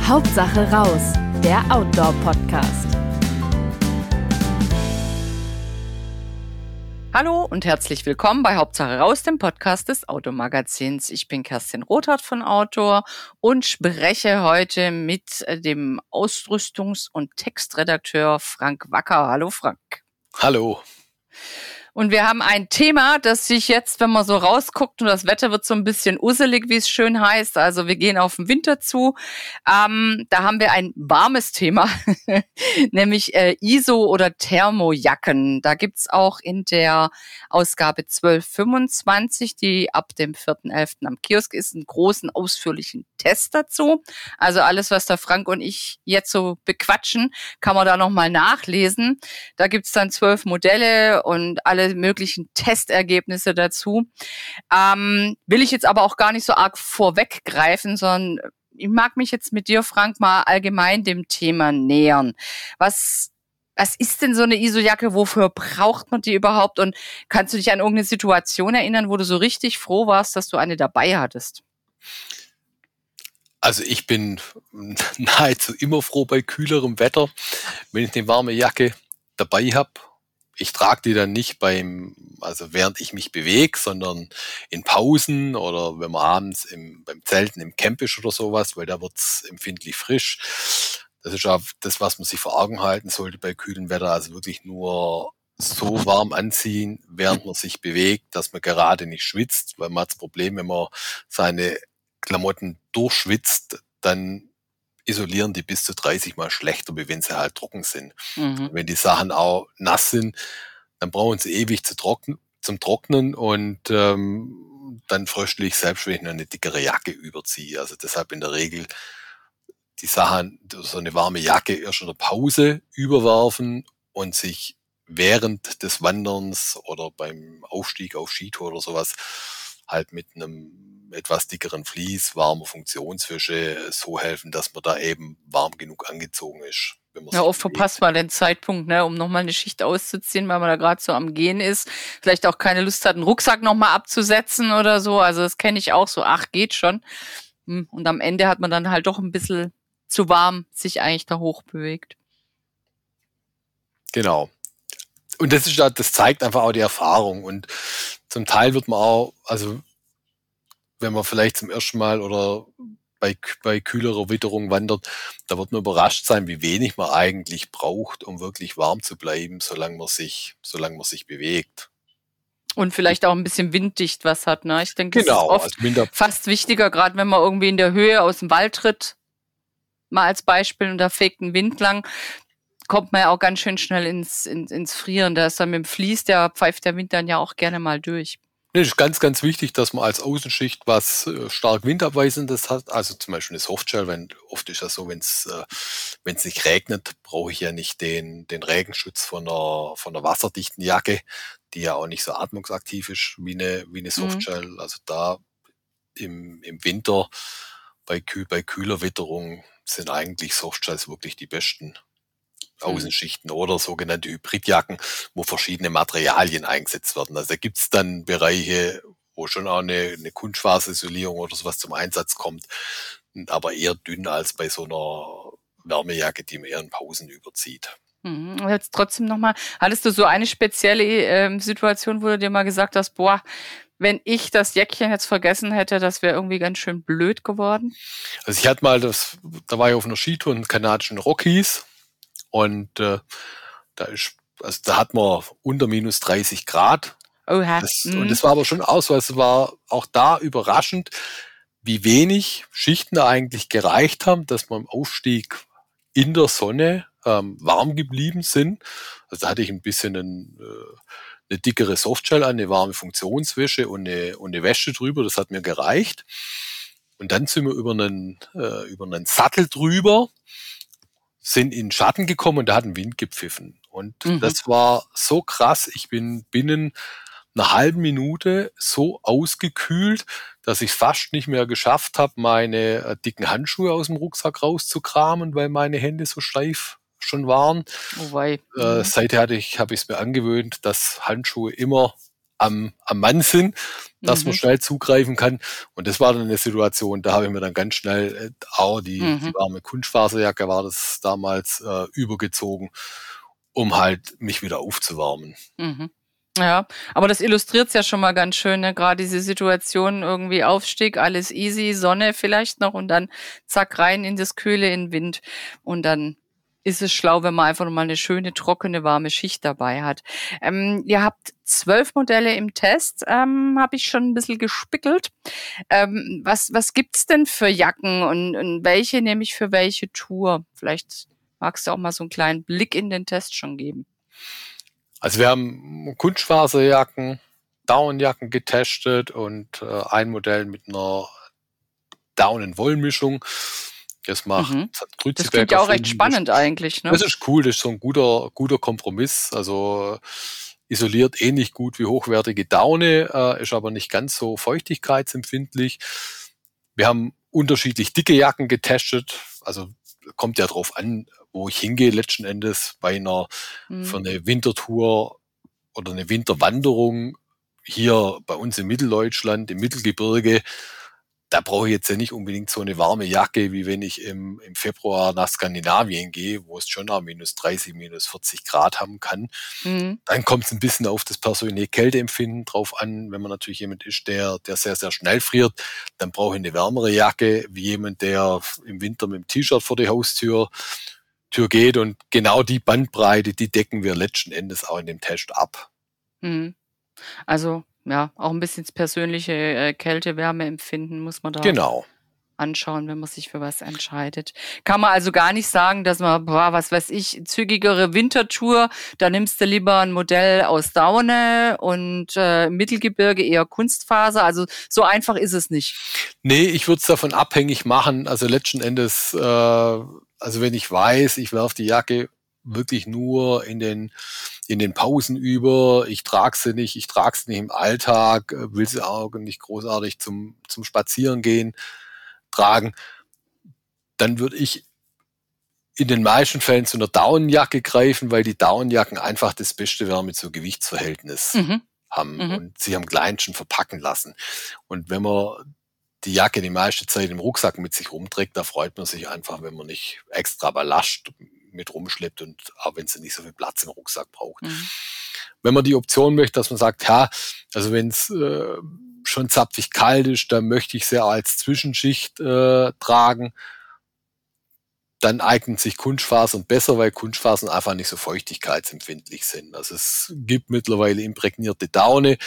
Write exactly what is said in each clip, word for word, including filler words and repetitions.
Hauptsache raus, der Outdoor-Podcast. Hallo und herzlich willkommen bei Hauptsache raus, dem Podcast des Automagazins. Ich bin Kerstin Rothardt von Outdoor und spreche heute mit dem Ausrüstungs- und Textredakteur Frank Wacker. Hallo Frank. Hallo. Und wir haben ein Thema, das sich jetzt, wenn man so rausguckt und das Wetter wird so ein bisschen usselig, wie es schön heißt, also wir gehen auf den Winter zu, ähm, da haben wir ein warmes Thema, nämlich äh, I S O- oder Thermojacken. Da gibt's auch in der Ausgabe zwölf fünfundzwanzig, die ab dem vierten elften am Kiosk ist, einen großen, ausführlichen Test dazu. Also alles, was der Frank und ich jetzt so bequatschen, kann man da nochmal nachlesen. Da gibt's dann zwölf Modelle und alle möglichen Testergebnisse dazu. Ähm, will ich jetzt aber auch gar nicht so arg vorweggreifen, sondern ich mag mich jetzt mit dir, Frank, mal allgemein dem Thema nähern. Was, was ist denn so eine I S O-Jacke? Wofür braucht man die überhaupt? Und kannst du dich an irgendeine Situation erinnern, wo du so richtig froh warst, dass du eine dabei hattest? Also ich bin nahezu immer froh bei kühlerem Wetter, wenn ich eine warme Jacke dabei habe. Ich trage die dann nicht beim, also während ich mich bewege, sondern in Pausen oder wenn man abends im, beim Zelten im Camp ist oder sowas, weil da wird's empfindlich frisch. Das ist auch das, was man sich vor Augen halten sollte bei kühlem Wetter. Also wirklich nur so warm anziehen, während man sich bewegt, dass man gerade nicht schwitzt, weil man hat das Problem, wenn man seine Klamotten durchschwitzt, dann isolieren die bis zu dreißig Mal schlechter, wie wenn sie halt trocken sind. Mhm. Wenn die Sachen auch nass sind, dann brauchen sie ewig zu trocknen, zum Trocknen und ähm, dann fröstle ich selbst, wenn ich noch eine dickere Jacke überziehe. Also deshalb in der Regel die Sachen, so eine warme Jacke erst in der Pause überwerfen und sich während des Wanderns oder beim Aufstieg auf Skitour oder sowas halt mit einem etwas dickeren Vlies, warmer Funktionswäsche so helfen, dass man da eben warm genug angezogen ist. Wenn man ja, oft bewegt. Verpasst man den Zeitpunkt, ne, um nochmal eine Schicht auszuziehen, weil man da gerade so am Gehen ist. Vielleicht auch keine Lust hat, einen Rucksack nochmal abzusetzen oder so. Also das kenne ich auch so. Ach, geht schon. Und am Ende hat man dann halt doch ein bisschen zu warm sich eigentlich da hoch bewegt. Genau. Und das ist das zeigt einfach auch die Erfahrung. Und zum Teil wird man auch, also wenn man vielleicht zum ersten Mal oder bei, bei kühlerer Witterung wandert, da wird man überrascht sein, wie wenig man eigentlich braucht, um wirklich warm zu bleiben, solange man sich, solange man sich bewegt. Und vielleicht auch ein bisschen winddicht was hat, ne? Ich denke, genau, das ist oft also fast wichtiger, gerade wenn man irgendwie in der Höhe aus dem Wald tritt, mal als Beispiel, und da fegt ein Wind lang, kommt man ja auch ganz schön schnell ins, ins, ins Frieren. Da ist dann mit dem Vlies, der pfeift der Wind dann ja auch gerne mal durch. Es ist ganz, ganz wichtig, dass man als Außenschicht was äh, stark Windabweisendes hat. Also zum Beispiel eine Softshell, wenn oft ist das so, wenn es äh, wenn es nicht regnet, brauche ich ja nicht den den Regenschutz von einer von einer wasserdichten Jacke, die ja auch nicht so atmungsaktiv ist wie eine wie eine Softshell. Mhm. Also da im im Winter bei kühl bei kühler Witterung sind eigentlich Softshells wirklich die besten Außenschichten oder sogenannte Hybridjacken, wo verschiedene Materialien eingesetzt werden. Also da gibt's dann Bereiche, wo schon auch eine, eine Kunstfaserisolierung oder sowas zum Einsatz kommt, aber eher dünn als bei so einer Wärmejacke, die man eher in Pausen überzieht. Mhm. Jetzt trotzdem nochmal, hattest du so eine spezielle äh, Situation, wo du dir mal gesagt hast, boah, wenn ich das Jäckchen jetzt vergessen hätte, das wäre irgendwie ganz schön blöd geworden? Also ich hatte mal, das, da war ich auf einer Skitour in den kanadischen Rockies. Und äh, da ist, also da hat man unter minus dreißig Grad. Oha. Das, Mhm. Und das war aber schon auch so, es war auch da überraschend, wie wenig Schichten da eigentlich gereicht haben, dass man im Aufstieg in der Sonne ähm, warm geblieben sind. Also da hatte ich ein bisschen ein, äh, eine dickere Softshell an, eine warme Funktionswäsche und eine, und eine Wäsche drüber, das hat mir gereicht. Und dann sind wir über einen, äh, über einen Sattel drüber, sind in Schatten gekommen und da hat ein Wind gepfiffen. Und mhm. das war so krass. Ich bin binnen einer halben Minute so ausgekühlt, dass ich fast nicht mehr geschafft habe, meine äh, dicken Handschuhe aus dem Rucksack rauszukramen, weil meine Hände so steif schon waren. Oh wei. Äh, seither hatte ich, habe ich es mir angewöhnt, dass Handschuhe immer am, am Mann sind, dass Mhm. man schnell zugreifen kann. Und das war dann eine Situation, da habe ich mir dann ganz schnell äh, auch die, Mhm. die warme Kunstfaserjacke war das damals äh, übergezogen, um halt mich wieder aufzuwärmen. Mhm. Ja, aber das illustriert es ja schon mal ganz schön, ne? Gerade diese Situation, irgendwie Aufstieg, alles easy, Sonne vielleicht noch und dann zack rein in das Kühle, in den Wind. Und dann ist es schlau, wenn man einfach noch mal eine schöne, trockene, warme Schicht dabei hat. Ähm, ihr habt zwölf Modelle im Test, ähm, habe ich schon ein bisschen gespickelt. Ähm, was was gibt's denn für Jacken und, und welche nehme ich für welche Tour? Vielleicht magst du auch mal so einen kleinen Blick in den Test schon geben. Also wir haben Kunstfaserjacken, Daunenjacken getestet und äh, ein Modell mit einer Daunen-Wollmischung. Das macht Mhm. das hat Das klingt Grützeberg ja auch recht erfunden. spannend eigentlich, Das ne? ist cool, das ist so ein guter, guter Kompromiss. Also isoliert ähnlich gut wie hochwertige Daune, äh, ist aber nicht ganz so feuchtigkeitsempfindlich. Wir haben unterschiedlich dicke Jacken getestet. Also kommt ja drauf an, wo ich hingehe letzten Endes bei einer für Mhm. eine Wintertour oder eine Winterwanderung hier bei uns in Mitteldeutschland, im Mittelgebirge. Da brauche ich jetzt ja nicht unbedingt so eine warme Jacke, wie wenn ich im, im Februar nach Skandinavien gehe, wo es schon auch minus dreißig, minus vierzig Grad haben kann. Mhm. Dann kommt es ein bisschen auf das persönliche Kälteempfinden drauf an. Wenn man natürlich jemand ist, der, der sehr, sehr schnell friert, dann brauche ich eine wärmere Jacke, wie jemand, der im Winter mit dem T-Shirt vor die Haustür Tür geht. Und genau die Bandbreite, die decken wir letzten Endes auch in dem Test ab. Mhm. Also, ja, auch ein bisschen das persönliche, äh, Kälte-Wärme-Empfinden muss man da Genau. anschauen, wenn man sich für was entscheidet. Kann man also gar nicht sagen, dass man, boah, was weiß ich, zügigere Wintertour, da nimmst du lieber ein Modell aus Daune und äh, im Mittelgebirge eher Kunstfaser. Also so einfach ist es nicht. Nee, ich würde es davon abhängig machen. Also letzten Endes, äh, also wenn ich weiß, ich werfe die Jacke wirklich nur in den in den Pausen über, ich trage sie nicht, ich trage sie nicht im Alltag, äh, will sie auch nicht großartig zum zum Spazierengehen tragen, dann würde ich in den meisten Fällen zu einer Daunenjacke greifen, weil die Daunenjacken einfach das beste Wärme zu Gewichtsverhältnis Mhm. haben Mhm. und sich am kleinsten verpacken lassen. Und wenn man die Jacke die meiste Zeit im Rucksack mit sich rumträgt, da freut man sich einfach, wenn man nicht extra Ballast mit rumschleppt und auch wenn sie nicht so viel Platz im Rucksack braucht. Mhm. Wenn man die Option möchte, dass man sagt, ja, also wenn es äh, schon zapfig kalt ist, dann möchte ich sie als Zwischenschicht äh, tragen, dann eignen sich Kunstfasern besser, weil Kunstfasern einfach nicht so feuchtigkeitsempfindlich sind. Also es gibt mittlerweile imprägnierte Daune,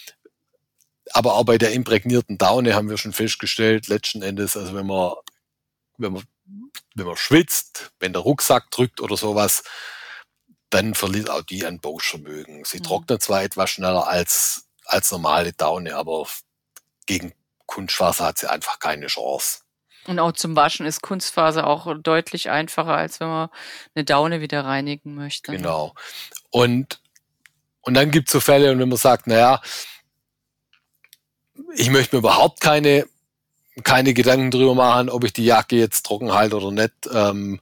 aber auch bei der imprägnierten Daune haben wir schon festgestellt, letzten Endes, also wenn man, wenn man, wenn man schwitzt, wenn der Rucksack drückt oder sowas, dann verliert auch die an Bauschvermögen. Sie Mhm. trocknet zwar etwas schneller als, als normale Daune, aber gegen Kunstfaser hat sie einfach keine Chance. Und auch zum Waschen ist Kunstfaser auch deutlich einfacher, als wenn man eine Daune wieder reinigen möchte. Ne? Genau. Und, und dann gibt es so Fälle, und wenn man sagt, naja, ich möchte mir überhaupt keine, keine Gedanken drüber machen, ob ich die Jacke jetzt trocken halte oder nicht, ähm,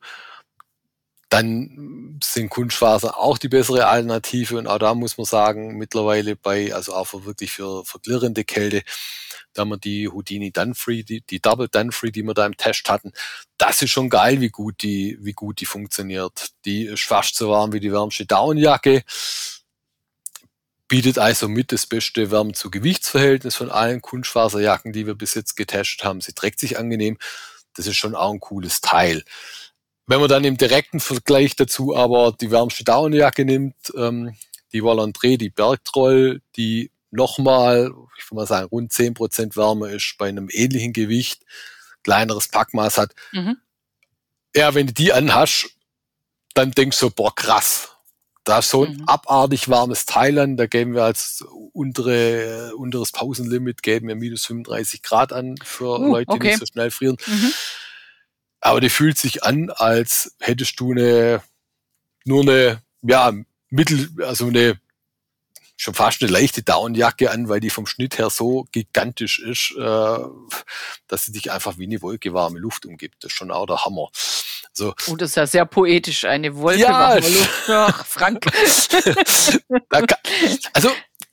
dann sind Kunstfaser auch die bessere Alternative. Und auch da muss man sagen, mittlerweile bei, also auch für wirklich für, für klirrende Kälte, da haben wir die Houdini Dunfree, die, die Double Dunfree, die wir da im Test hatten. Das ist schon geil, wie gut die, wie gut die funktioniert. Die ist fast so warm wie die wärmste Daunenjacke. Bietet also mit das beste Wärme zu Gewichtsverhältnis von allen Kunstfaserjacken, die wir bis jetzt getestet haben. Sie trägt sich angenehm. Das ist schon auch ein cooles Teil. Wenn man dann im direkten Vergleich dazu aber die wärmste Daunenjacke nimmt, ähm, die Valandré, die Bergtroll, die nochmal, ich würde mal sagen, rund zehn Prozent wärmer ist, bei einem ähnlichen Gewicht, kleineres Packmaß hat. Mhm. Ja, wenn du die anhast, dann denkst du, boah, krass. Da ist so ein Mhm. abartig warmes Teil an, da geben wir als untere, unteres Pausenlimit, geben wir minus fünfunddreißig Grad an für Uh, Leute, die okay. nicht so schnell frieren. Mhm. Aber die fühlt sich an, als hättest du eine, nur eine, ja, mittel, also eine, schon fast eine leichte Daunenjacke an, weil die vom Schnitt her so gigantisch ist, äh, dass sie dich einfach wie eine Wolke warme Luft umgibt. Das ist schon auch der Hammer. So. Oh, das ist ja sehr poetisch, eine Wolke Ja. warme Luft. Ach, Frank. Da kann, also,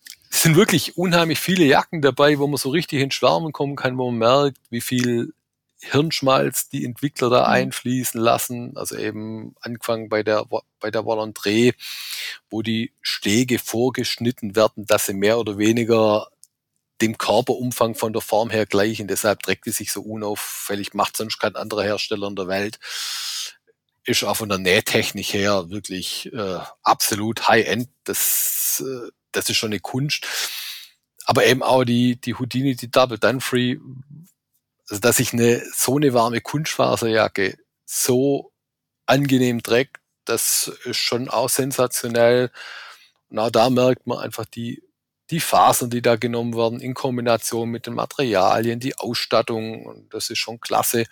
sind wirklich unheimlich viele Jacken dabei, wo man so richtig ins Schwärmen kommen kann, wo man merkt, wie viel Hirnschmalz die Entwickler da Mhm. einfließen lassen. Also eben angefangen bei der, bei der Volantre, wo die Stege vorgeschnitten werden, dass sie mehr oder weniger dem Körperumfang von der Form her gleichen. Deshalb trägt die sich so unauffällig, macht sonst kein anderer Hersteller in der Welt. Ist auch von der Nähtechnik her wirklich äh, absolut High-End. Das, äh, das ist schon eine Kunst. Aber eben auch die, die Houdini, die Double Dunfree, also dass ich eine so eine warme Kunstfaserjacke so angenehm trägt, das ist schon auch sensationell. Und auch da merkt man einfach die, die Fasern, die da genommen werden, in Kombination mit den Materialien, die Ausstattung. Und das ist schon klasse.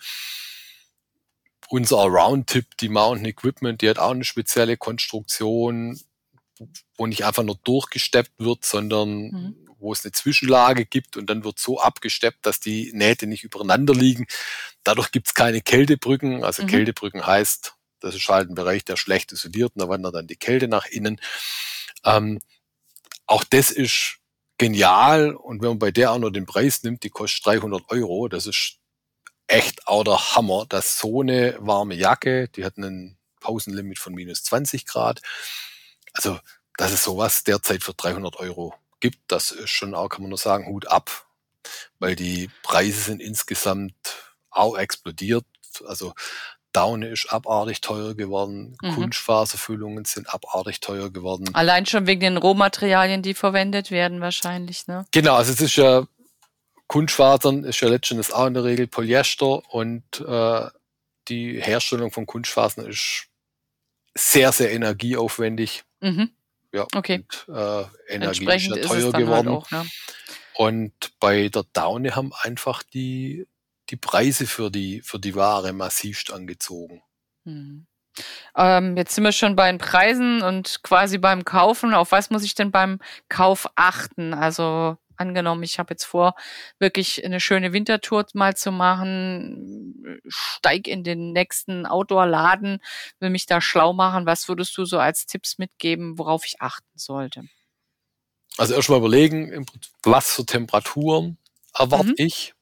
Unser Allround-Tipp, die Mountain Equipment, die hat auch eine spezielle Konstruktion, wo nicht einfach nur durchgesteppt wird, sondern mhm. wo es eine Zwischenlage gibt und dann wird so abgesteppt, dass die Nähte nicht übereinander liegen. Dadurch gibt es keine Kältebrücken. Also mhm. Kältebrücken heißt, das ist halt ein Bereich, der schlecht isoliert und da wandert dann die Kälte nach innen. Ähm, auch das ist genial und wenn man bei der auch noch den Preis nimmt, die kostet dreihundert Euro, das ist echt auch der Hammer, dass so eine warme Jacke, die hat einen Pausenlimit von minus zwanzig Grad, also dass es sowas derzeit für dreihundert Euro gibt, das ist schon auch, kann man nur sagen, Hut ab, weil die Preise sind insgesamt auch explodiert, also Daune ist abartig teuer geworden, mhm. Kunstfaserfüllungen sind abartig teuer geworden. Allein schon wegen den Rohmaterialien, die verwendet werden wahrscheinlich, ne? Genau, also es ist ja, Kunstfasern ist ja letztendlich auch in der Regel Polyester und äh, die Herstellung von Kunstfasern ist sehr, sehr energieaufwendig. Mhm. Ja, okay. Und, äh, Energie ist ja teuer ist geworden. Halt auch, ne? Und bei der Daune haben einfach die die Preise für die für die Ware massivst angezogen. Hm. Ähm, jetzt sind wir schon bei den Preisen und quasi beim Kaufen. Auf was muss ich denn beim Kauf achten? Also angenommen, ich habe jetzt vor, wirklich eine schöne Wintertour mal zu machen, steig in den nächsten Outdoor-Laden, will mich da schlau machen. Was würdest du so als Tipps mitgeben, worauf ich achten sollte? Also erst mal überlegen, was für Temperaturen erwarte mhm. ich.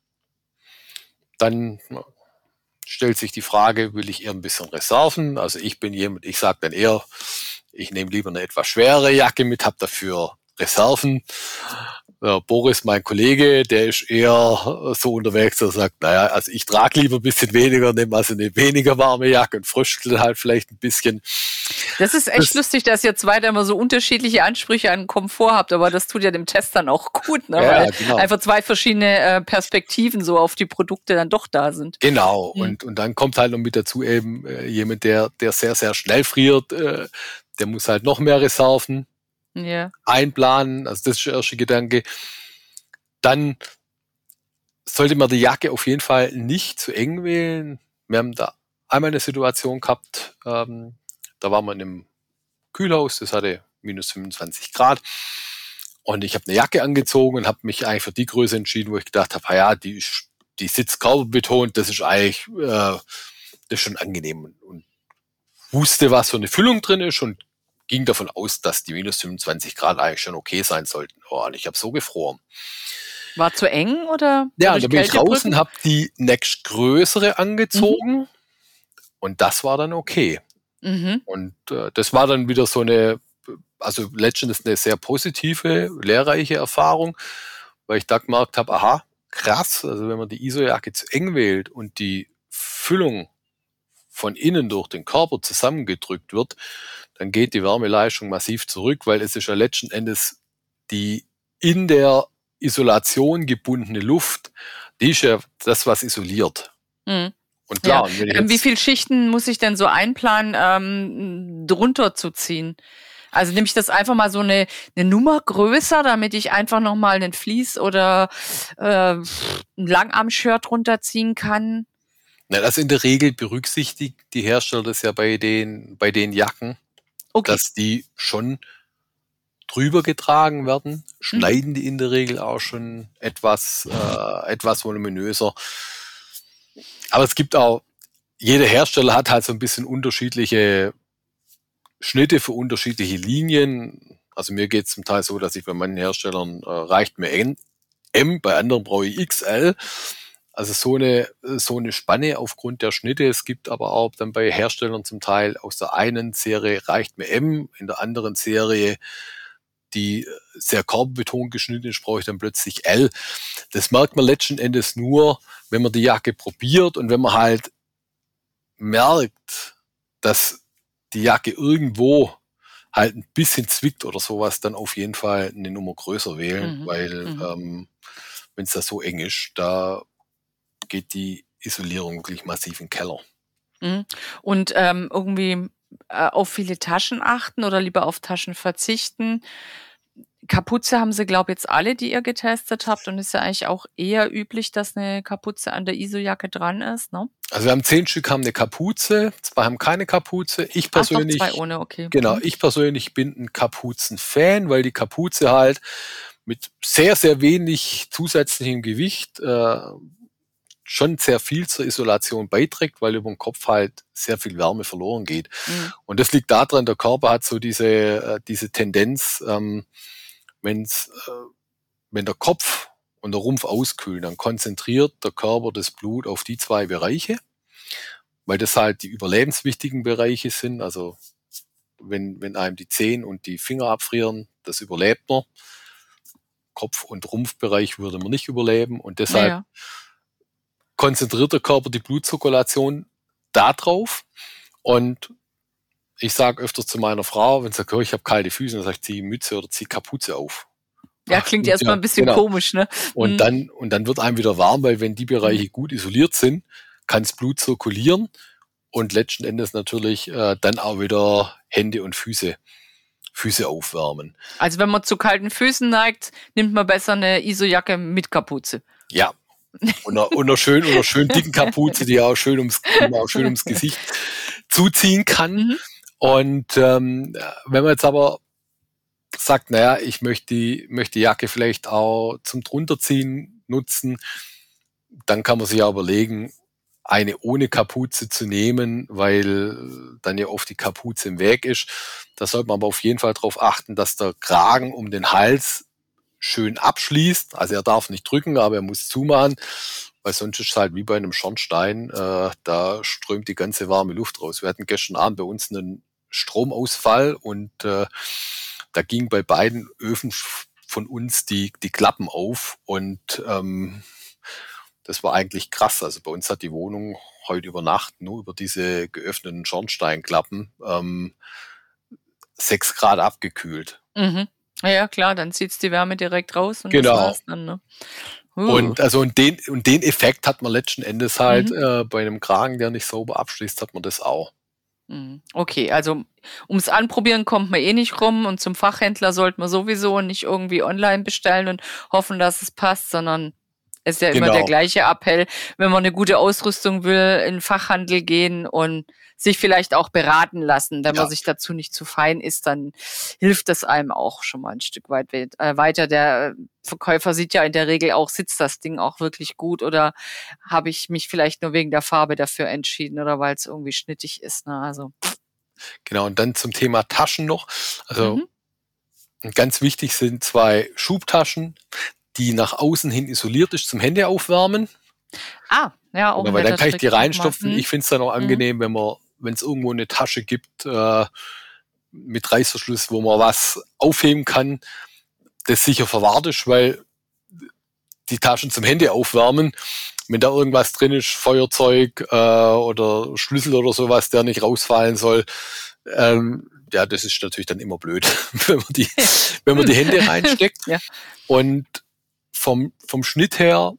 Dann stellt sich die Frage, will ich eher ein bisschen Reserven? Also ich bin jemand, ich sage dann eher, ich nehme lieber eine etwas schwere Jacke mit, habe dafür Reserven. Ja, Boris, mein Kollege, der ist eher so unterwegs, der sagt, naja, also ich trage lieber ein bisschen weniger, nehme also eine weniger warme Jacke und fröstel halt vielleicht ein bisschen. Das ist echt das, lustig, dass ihr zwei da immer so unterschiedliche Ansprüche an Komfort habt, aber das tut ja dem Test dann auch gut, ne? Ja, weil genau. einfach zwei verschiedene äh, Perspektiven so auf die Produkte dann doch da sind. Genau, mhm. und, und dann kommt halt noch mit dazu eben äh, jemand, der, der sehr, sehr schnell friert, äh, der muss halt noch mehr Reserven ja. einplanen, also das ist der erste Gedanke. Dann sollte man die Jacke auf jeden Fall nicht zu eng wählen. Wir haben da einmal eine Situation gehabt, ähm, da waren wir in einem Kühlhaus, das hatte minus fünfundzwanzig Grad und ich habe eine Jacke angezogen und habe mich eigentlich für die Größe entschieden, wo ich gedacht habe, ja, die, die sitzt körperbetont, das ist eigentlich äh, das ist schon angenehm und wusste, was für eine Füllung drin ist und ging davon aus, dass die minus fünfundzwanzig Grad eigentlich schon okay sein sollten. Oh, und ich habe so gefroren. War zu eng oder? Ja, da bin ich draußen, habe die nächstgrößere angezogen mhm. und das war dann okay. Mhm. Und äh, das war dann wieder so eine, also letztendlich eine sehr positive, lehrreiche Erfahrung, weil ich da gemerkt habe, aha, krass, also wenn man die I S O-Jacke zu eng wählt und die Füllung von innen durch den Körper zusammengedrückt wird, dann geht die Wärmeleistung massiv zurück, weil es ist ja letzten Endes die in der Isolation gebundene Luft, die ist ja das, was isoliert. Mhm. Und klar, ja. ähm, wie viele Schichten muss ich denn so einplanen, ähm, drunter zu ziehen? Also nehme ich das einfach mal so eine, eine Nummer größer, damit ich einfach nochmal einen Vlies oder äh, ein Langarm-Shirt runterziehen kann? Na, das in der Regel berücksichtigt die Hersteller das ja bei den, bei den Jacken, okay. dass die schon drüber getragen werden, schneiden mhm. die in der Regel auch schon etwas, äh, etwas voluminöser. Aber es gibt auch, jeder Hersteller hat halt so ein bisschen unterschiedliche Schnitte für unterschiedliche Linien. Also mir geht es zum Teil so, dass ich bei manchen Herstellern äh, reicht mir M, M, bei anderen brauche ich X L. Also so eine, so eine Spanne aufgrund der Schnitte. Es gibt aber auch dann bei Herstellern zum Teil aus der einen Serie reicht mir M, in der anderen Serie, die sehr körperbetont geschnitten ist, brauche ich dann plötzlich L. Das merkt man letzten Endes nur, wenn man die Jacke probiert und wenn man halt merkt, dass die Jacke irgendwo halt ein bisschen zwickt oder sowas, dann auf jeden Fall eine Nummer größer wählen, mhm. weil mhm. ähm, wenn es da so eng ist, da geht die Isolierung wirklich massiv in den Keller. Mhm. Und ähm, irgendwie äh, auf viele Taschen achten oder lieber auf Taschen verzichten? Kapuze haben sie, glaube ich, jetzt alle, die ihr getestet habt. Und ist ja eigentlich auch eher üblich, dass eine Kapuze an der I S O-Jacke dran ist, ne? Also wir haben zehn Stück haben eine Kapuze, zwei haben keine Kapuze. Ich persönlich, Ach, doch, zwei ohne, okay. Genau, ich persönlich bin ein Kapuzen-Fan, weil die Kapuze halt mit sehr, sehr wenig zusätzlichem Gewicht äh, schon sehr viel zur Isolation beiträgt, weil über den Kopf halt sehr viel Wärme verloren geht. Mhm. Und das liegt daran, der Körper hat so diese, äh, diese Tendenz, ähm, wenn's, äh, wenn der Kopf und der Rumpf auskühlen, dann konzentriert der Körper das Blut auf die zwei Bereiche, weil das halt die überlebenswichtigen Bereiche sind. Also wenn, wenn einem die Zehen und die Finger abfrieren, das überlebt man. Kopf- und Rumpfbereich würde man nicht überleben und deshalb ja, ja. konzentriert der Körper die Blutzirkulation da drauf. Und ich sage öfters zu meiner Frau, wenn sie sagt, oh, ich habe kalte Füße, dann sage ich, zieh Mütze oder zieh Kapuze auf. Ja, klingt erstmal ja, ein bisschen genau. komisch, ne? Und, mhm. dann, und dann wird einem wieder warm, weil wenn die Bereiche gut isoliert sind, kann das Blut zirkulieren und letzten Endes natürlich äh, dann auch wieder Hände und Füße, Füße aufwärmen. Also wenn man zu kalten Füßen neigt, nimmt man besser eine I S O-Jacke mit Kapuze. Ja. Und einer, und einer schön, oder schön dicken Kapuze, die auch schön ums, auch schön ums Gesicht zuziehen kann. Mhm. Und ähm, wenn man jetzt aber sagt, naja, ich möchte die, möchte die Jacke vielleicht auch zum Drunterziehen nutzen, dann kann man sich ja überlegen, eine ohne Kapuze zu nehmen, weil dann ja oft die Kapuze im Weg ist. Da sollte man aber auf jeden Fall darauf achten, dass der Kragen um den Hals schön abschließt. Also er darf nicht drücken, aber er muss zumachen, weil sonst ist es halt wie bei einem Schornstein, äh, da strömt die ganze warme Luft raus. Wir hatten gestern Abend bei uns einen Stromausfall und äh, da ging bei beiden Öfen von uns die, die Klappen auf und ähm, das war eigentlich krass. Also bei uns hat die Wohnung heute über Nacht nur über diese geöffneten Schornsteinklappen ähm, sechs Grad abgekühlt. Mhm. Ja, klar, dann zieht's die Wärme direkt raus und genau. das war's dann, ne? Uh. Und also und den, und den Effekt hat man letzten Endes halt mhm. äh, bei einem Kragen, der nicht sauber abschließt, hat man das auch. Okay, also ums Anprobieren kommt man eh nicht rum und zum Fachhändler sollte man sowieso nicht irgendwie online bestellen und hoffen, dass es passt, sondern es ist ja genau. immer der gleiche Appell, wenn man eine gute Ausrüstung will, in den Fachhandel gehen und sich vielleicht auch beraten lassen. Wenn ja. man sich dazu nicht zu fein ist, dann hilft das einem auch schon mal ein Stück weit äh, weiter. Der Verkäufer sieht ja in der Regel auch, sitzt das Ding auch wirklich gut oder habe ich mich vielleicht nur wegen der Farbe dafür entschieden oder weil es irgendwie schnittig ist. Ne? Also genau, und dann zum Thema Taschen noch. Also mhm. ganz wichtig sind zwei Schubtaschen, die nach außen hin isoliert ist zum Hände aufwärmen. Ah, ja, auch. Genau, weil dann kann ich die reinstopfen. Ich finde es dann auch angenehm, mhm. wenn man, wenn es irgendwo eine Tasche gibt äh, mit Reißverschluss, wo man was aufheben kann, das sicher verwahrt ist, weil die Taschen zum Hände aufwärmen, wenn da irgendwas drin ist, Feuerzeug äh, oder Schlüssel oder sowas, der nicht rausfallen soll, ähm, ja, das ist natürlich dann immer blöd, wenn man die, wenn man die Hände reinsteckt. Ja. Und vom, vom Schnitt her,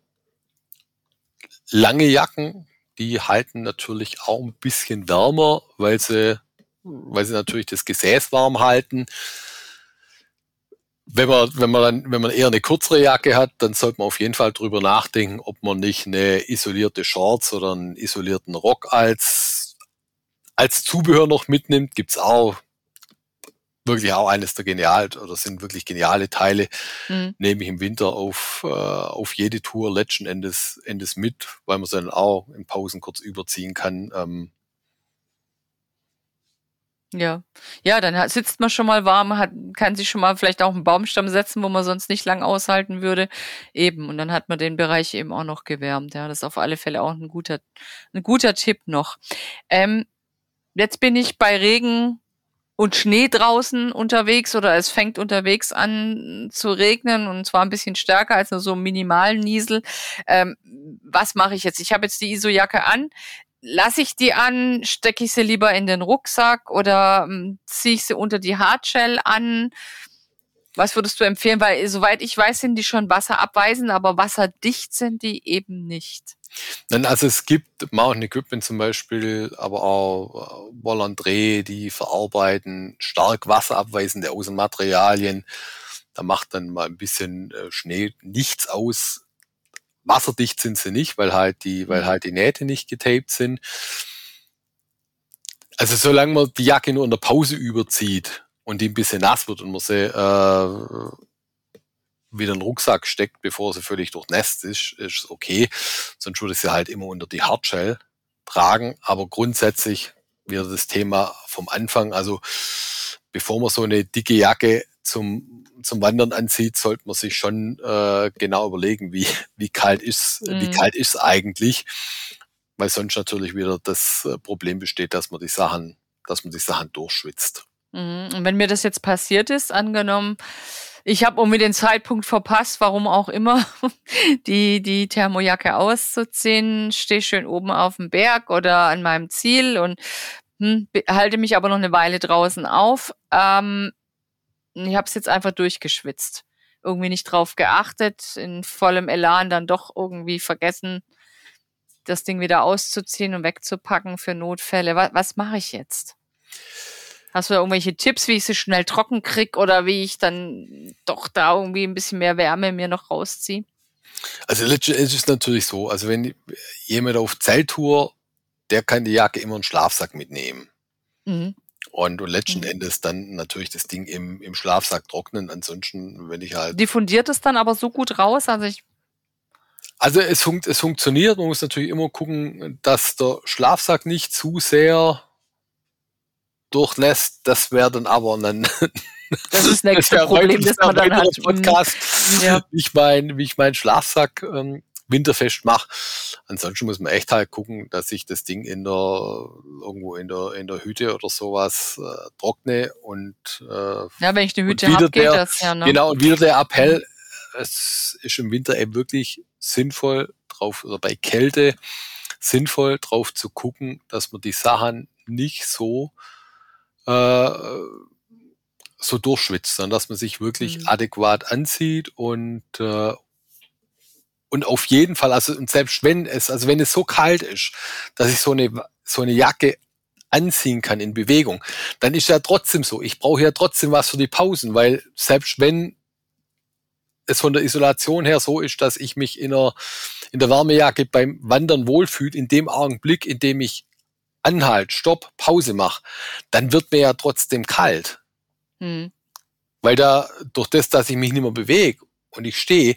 lange Jacken, die halten natürlich auch ein bisschen wärmer, weil sie, weil sie natürlich das Gesäß warm halten. Wenn man, wenn man dann, wenn man eher eine kürzere Jacke hat, dann sollte man auf jeden Fall drüber nachdenken, ob man nicht eine isolierte Shorts oder einen isolierten Rock als, als Zubehör noch mitnimmt. Gibt's auch wirklich auch eines der genial oder sind wirklich geniale Teile, mhm. nehme ich im Winter auf, äh, auf jede Tour letzten Endes, Endes mit, weil man sie dann auch in Pausen kurz überziehen kann. Ähm, Ja, ja, dann hat, sitzt man schon mal warm, hat, kann sich schon mal vielleicht auch einen Baumstamm setzen, wo man sonst nicht lang aushalten würde. Eben, und dann hat man den Bereich eben auch noch gewärmt. Ja, das ist auf alle Fälle auch ein guter, ein guter Tipp noch. Ähm, jetzt bin ich bei Regen und Schnee draußen unterwegs oder es fängt unterwegs an zu regnen und zwar ein bisschen stärker als nur so einen minimalen Niesel. Ähm, was mache ich jetzt? Ich habe jetzt die Isojacke an. Lasse ich die an, stecke ich sie lieber in den Rucksack oder ähm, ziehe ich sie unter die Hardshell an? Was würdest du empfehlen? Weil soweit ich weiß, sind die schon wasserabweisend, aber wasserdicht sind die eben nicht. Nein, also es gibt Mountain Equipment zum Beispiel, aber auch äh, Volandre, die verarbeiten stark wasserabweisende Außenmaterialien. Da macht dann mal ein bisschen äh, Schnee nichts aus. Wasserdicht sind sie nicht, weil halt die, weil halt die Nähte nicht getaped sind. Also solange man die Jacke nur in der Pause überzieht und die ein bisschen nass wird und man sie äh, wieder in den Rucksack steckt, bevor sie völlig durchnässt ist, ist okay. Sonst würde ich sie halt immer unter die Hardshell tragen. Aber grundsätzlich wieder das Thema vom Anfang. Also bevor man so eine dicke Jacke zum zum Wandern anzieht, sollte man sich schon äh, genau überlegen, wie wie kalt ist mhm. wie kalt ist eigentlich, weil sonst natürlich wieder das Problem besteht, dass man die Sachen, dass man die Sachen durchschwitzt. Mhm. Und wenn mir das jetzt passiert ist, angenommen, ich habe irgendwie den Zeitpunkt verpasst, warum auch immer, die die Thermojacke auszuziehen, stehe schön oben auf dem Berg oder an meinem Ziel und hm, halte mich aber noch eine Weile draußen auf. Ähm, Ich habe es jetzt einfach durchgeschwitzt. Irgendwie nicht drauf geachtet, in vollem Elan dann doch irgendwie vergessen, das Ding wieder auszuziehen und wegzupacken für Notfälle. Was, was mache ich jetzt? Hast du da irgendwelche Tipps, wie ich sie schnell trocken kriege oder wie ich dann doch da irgendwie ein bisschen mehr Wärme mir noch rausziehe? Also letztendlich ist es natürlich so, also wenn jemand auf Zelttour, der kann die Jacke immer einen Schlafsack mitnehmen. Mhm. Und, und letzten mhm. Endes dann natürlich das Ding im, im Schlafsack trocknen. Ansonsten, wenn ich halt... Diffundiert es dann aber so gut raus? Also ich... Also es, funkt, es funktioniert. Man muss natürlich immer gucken, dass der Schlafsack nicht zu sehr durchlässt. Das wäre dann aber ein... Das ist das nächste das Problem, das man dann hat. Podcast, ja. wie ich meinen wie ich meinen Schlafsack ähm, winterfest mache. Ansonsten muss man echt halt gucken, dass ich das Ding in der irgendwo in der in der Hütte oder sowas äh, trockne und äh, ja, wenn ich eine Hütte habe, geht das ja, ne? Genau, und wieder der Appell, es ist im Winter eben wirklich sinnvoll drauf, oder bei Kälte sinnvoll drauf zu gucken, dass man die Sachen nicht so äh, so durchschwitzt, sondern dass man sich wirklich mhm. adäquat anzieht und äh, und auf jeden Fall, also und selbst wenn es, also wenn es so kalt ist, dass ich so eine so eine Jacke anziehen kann in Bewegung, dann ist ja trotzdem so. Ich brauche ja trotzdem was für die Pausen, weil selbst wenn es von der Isolation her so ist, dass ich mich in der in der Wärmejacke beim Wandern wohlfühle, in dem Augenblick, in dem ich Anhalt, Stopp, Pause mache, dann wird mir ja trotzdem kalt. Hm. Weil da, durch das, dass ich mich nicht mehr bewege und ich stehe,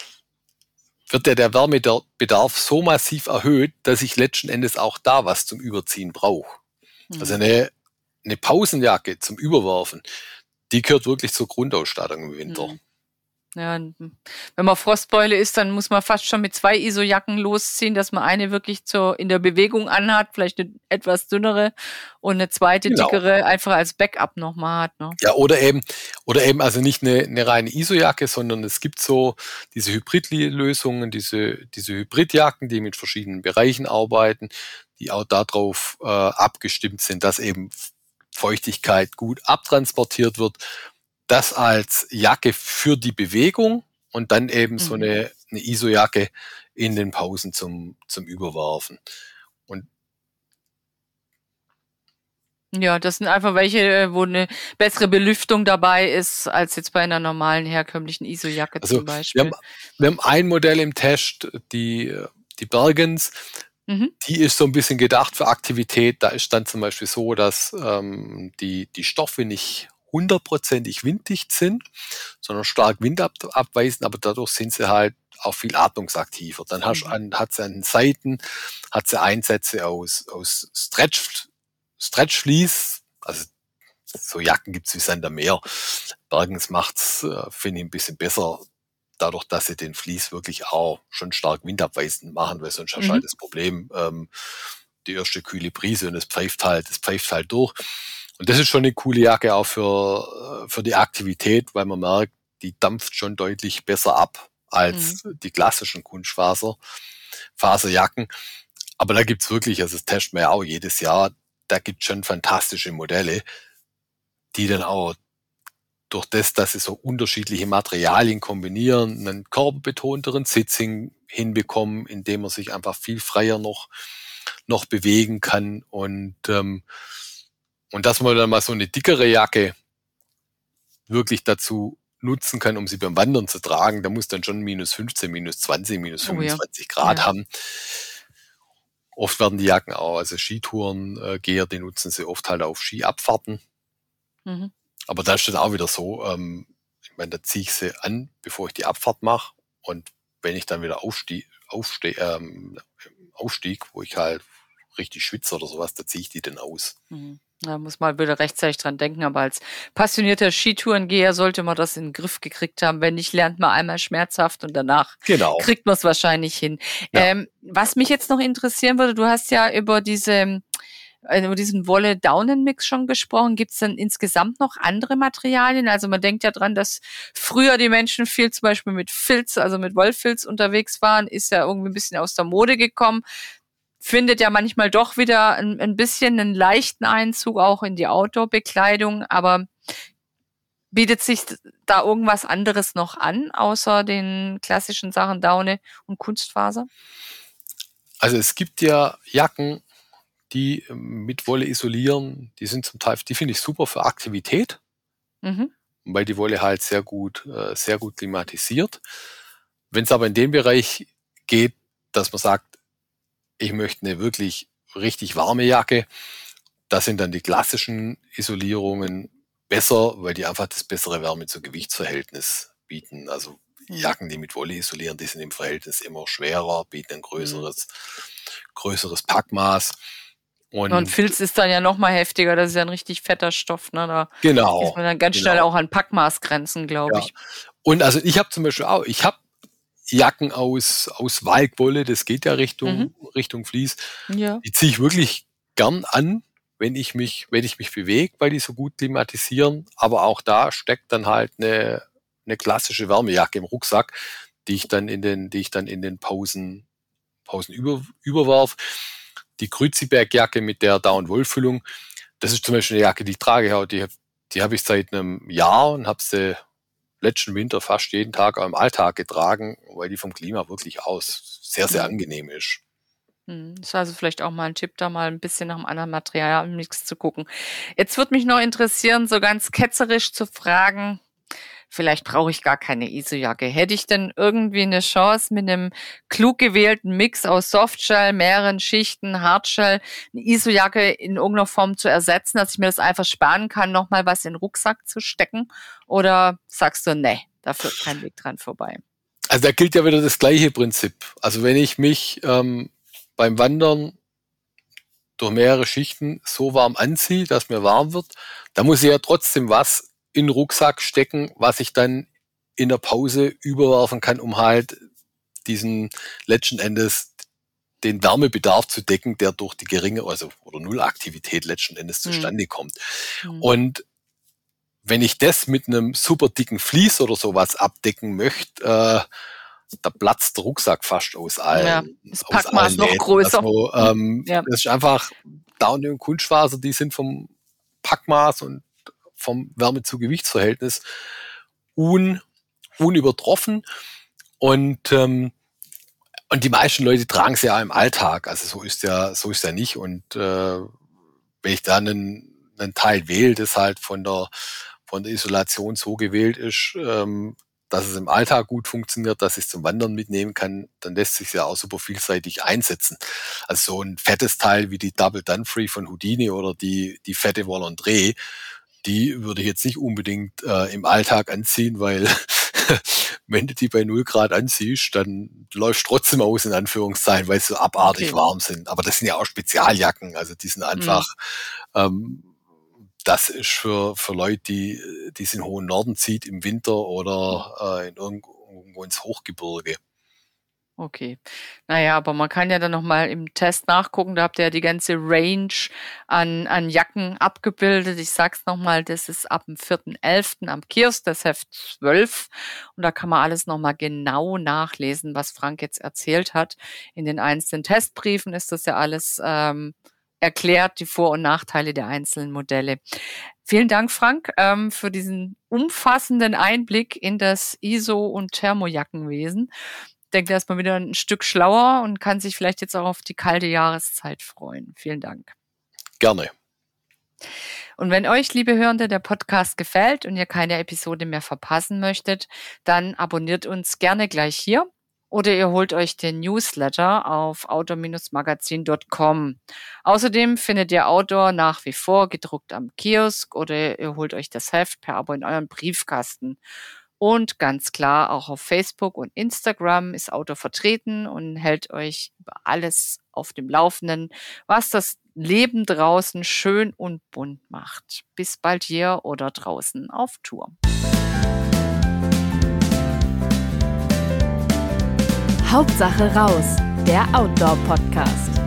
wird ja der Wärmebedarf so massiv erhöht, dass ich letzten Endes auch da was zum Überziehen brauche. Hm. Also eine, eine Pausenjacke zum Überwerfen, die gehört wirklich zur Grundausstattung im Winter. Hm. Ja, wenn man Frostbeule ist, dann muss man fast schon mit zwei Isojacken losziehen, dass man eine wirklich zur, in der Bewegung anhat, vielleicht eine etwas dünnere und eine zweite genau. dickere einfach als Backup nochmal hat. Ne? Ja, oder eben, oder eben also nicht eine, eine reine Isojacke, sondern es gibt so diese Hybridlösungen, diese, diese Hybridjacken, die mit verschiedenen Bereichen arbeiten, die auch darauf äh, abgestimmt sind, dass eben Feuchtigkeit gut abtransportiert wird. Das als Jacke für die Bewegung und dann eben mhm. so eine, eine Isojacke in den Pausen zum, zum Überwerfen. Und ja, das sind einfach welche, wo eine bessere Belüftung dabei ist, als jetzt bei einer normalen, herkömmlichen Isojacke also zum Beispiel. Wir haben, wir haben ein Modell im Test, die, die Bergens, mhm. die ist so ein bisschen gedacht für Aktivität. Da ist dann zum Beispiel so, dass ähm, die, die Stoffe nicht hundertprozentig winddicht sind, sondern stark windabweisend, aber dadurch sind sie halt auch viel atmungsaktiver. Dann hast, mhm. an, hat sie an den Seiten, hat sie Einsätze aus, aus Stretch, Stretch Fleece, also so Jacken gibt's wie Sand am Meer. Bergens macht's, äh, finde ich, ein bisschen besser, dadurch, dass sie den Vlies wirklich auch schon stark windabweisend machen, weil sonst hast du Mhm. halt das Problem, ähm, die erste kühle Brise und es pfeift halt, es pfeift halt durch. Und das ist schon eine coole Jacke auch für, äh, für die Aktivität, weil man merkt, die dampft schon deutlich besser ab als die klassischen Kunstfaser, Faserjacken. Aber da gibt's wirklich, also das testen wir ja auch jedes Jahr, da gibt's schon fantastische Modelle, die dann auch durch das, dass sie so unterschiedliche Materialien kombinieren, einen körperbetonteren Sitz hin, hinbekommen, indem man sich einfach viel freier noch, noch bewegen kann. Und, ähm, und dass man dann mal so eine dickere Jacke wirklich dazu nutzen kann, um sie beim Wandern zu tragen, da muss dann schon minus fünfzehn, minus zwanzig, minus fünfundzwanzig oh ja. Grad ja. haben. Oft werden die Jacken auch, also Skitourengeher, die nutzen sie oft halt auf Skiabfahrten. Mhm. Aber da ist dann auch wieder so, ähm, ich meine, da ziehe ich sie an, bevor ich die Abfahrt mache. Und wenn ich dann wieder aufstieg, aufste, ähm, aufstieg, wo ich halt richtig schwitze oder sowas, da ziehe ich die dann aus. Mhm. Da muss man wieder rechtzeitig dran denken, aber als passionierter Skitourengeher sollte man das in den Griff gekriegt haben. Wenn nicht, lernt man einmal schmerzhaft und danach genau. kriegt man es wahrscheinlich hin. Ja. Ähm, was mich jetzt noch interessieren würde, du hast ja über diese über diesen Wolle-Daunen-Mix schon gesprochen. Gibt es denn insgesamt noch andere Materialien? Also man denkt ja dran, dass früher die Menschen viel zum Beispiel mit Filz, also mit Wollfilz unterwegs waren, ist ja irgendwie ein bisschen aus der Mode gekommen. Findet ja manchmal doch wieder ein, ein bisschen einen leichten Einzug auch in die Outdoor-Bekleidung, aber bietet sich da irgendwas anderes noch an, außer den klassischen Sachen Daune und Kunstfaser? Also es gibt ja Jacken, die mit Wolle isolieren, die sind zum Teil, die finde ich super für Aktivität, mhm. weil die Wolle halt sehr gut, äh, sehr gut klimatisiert. Wenn es aber in den Bereich geht, dass man sagt, ich möchte eine wirklich richtig warme Jacke, da sind dann die klassischen Isolierungen besser, weil die einfach das bessere Wärme-zu-Gewichtsverhältnis bieten. Also mhm. Jacken, die mit Wolle isolieren, die sind im Verhältnis immer schwerer, bieten ein größeres, mhm. größeres Packmaß. Und, und Filz ist dann ja noch mal heftiger, das ist ja ein richtig fetter Stoff, ne? Da genau, ist man dann ganz genau. schnell auch an Packmaßgrenzen, glaube ja. ich. Und also ich habe zum Beispiel auch, ich habe Jacken aus, aus Walkwolle, das geht ja Richtung, mhm. Richtung Vlies. Ja. Die ziehe ich wirklich gern an, wenn ich mich, wenn ich mich bewege, weil die so gut klimatisieren. Aber auch da steckt dann halt eine, eine klassische Wärmejacke im Rucksack, die ich dann in den, die ich dann in den Pausen, Pausen über, überwarf. Die Grüziberg-Jacke mit der Down-Wollfüllung, das ist zum Beispiel eine Jacke, die ich trage. Die, die habe ich seit einem Jahr und habe sie letzten Winter fast jeden Tag auch im Alltag getragen, weil die vom Klima wirklich aus sehr, sehr angenehm ist. Das ist also vielleicht auch mal ein Tipp, da mal ein bisschen nach einem anderen Materialmix zu gucken. Jetzt würde mich noch interessieren, so ganz ketzerisch zu fragen, vielleicht brauche ich gar keine I S O-Jacke. Hätte ich denn irgendwie eine Chance, mit einem klug gewählten Mix aus Softshell, mehreren Schichten, Hardshell, eine I S O-Jacke in irgendeiner Form zu ersetzen, dass ich mir das einfach sparen kann, nochmal was in den Rucksack zu stecken? Oder sagst du, nee, da führt kein Weg dran vorbei? Also da gilt ja wieder das gleiche Prinzip. Also wenn ich mich ähm, beim Wandern durch mehrere Schichten so warm anziehe, dass mir warm wird, dann muss ich ja trotzdem was in den Rucksack stecken, was ich dann in der Pause überwerfen kann, um halt diesen letzten Endes den Wärmebedarf zu decken, der durch die geringe, also oder Nullaktivität letzten Endes zustande mhm. kommt. Mhm. Und wenn ich das mit einem super dicken Vlies oder sowas abdecken möchte, äh, da platzt der Rucksack fast aus allen. Ja, das Packmaß noch größer. Also, ähm, ja. Das ist einfach Daune und Kunstfaser, die sind vom Packmaß und vom Wärme-zu-Gewichtsverhältnis un, unübertroffen und ähm, und die meisten Leute tragen es ja im Alltag, also so ist ja so ist ja nicht und äh, wenn ich da einen, einen Teil wähle, das halt von der von der Isolation so gewählt ist, ähm, dass es im Alltag gut funktioniert, dass ich es zum Wandern mitnehmen kann, dann lässt sich ja auch super vielseitig einsetzen. Also so ein fettes Teil wie die Double Dunfree von Houdini oder die die fette Volandré, die würde ich jetzt nicht unbedingt äh, im Alltag anziehen, weil wenn du die bei null Grad anziehst, dann läufst du trotzdem aus, in Anführungszeichen, weil sie so abartig okay. warm sind. Aber das sind ja auch Spezialjacken, also die sind einfach, mhm. ähm, das ist für, für Leute, die, die es in den hohen Norden zieht, im Winter oder äh, in irgendwo ins Hochgebirge. Okay. Naja, aber man kann ja dann nochmal im Test nachgucken. Da habt ihr ja die ganze Range an, an Jacken abgebildet. Ich sag's nochmal, das ist ab dem vierten elften am Kiosk, das Heft zwölf. Und da kann man alles nochmal genau nachlesen, was Frank jetzt erzählt hat. In den einzelnen Testbriefen ist das ja alles ähm, erklärt, die Vor- und Nachteile der einzelnen Modelle. Vielen Dank, Frank, ähm, für diesen umfassenden Einblick in das I S O- und Thermojackenwesen. Ich denke, da ist man wieder ein Stück schlauer und kann sich vielleicht jetzt auch auf die kalte Jahreszeit freuen. Vielen Dank. Gerne. Und wenn euch, liebe Hörende, der Podcast gefällt und ihr keine Episode mehr verpassen möchtet, dann abonniert uns gerne gleich hier oder ihr holt euch den Newsletter auf outdoor Bindestrich magazin Punkt com. Außerdem findet ihr Outdoor nach wie vor gedruckt am Kiosk oder ihr holt euch das Heft per Abo in euren Briefkasten. Und ganz klar, auch auf Facebook und Instagram ist Outdoor vertreten und hält euch über alles auf dem Laufenden, was das Leben draußen schön und bunt macht. Bis bald hier oder draußen auf Tour. Hauptsache raus, der Outdoor-Podcast.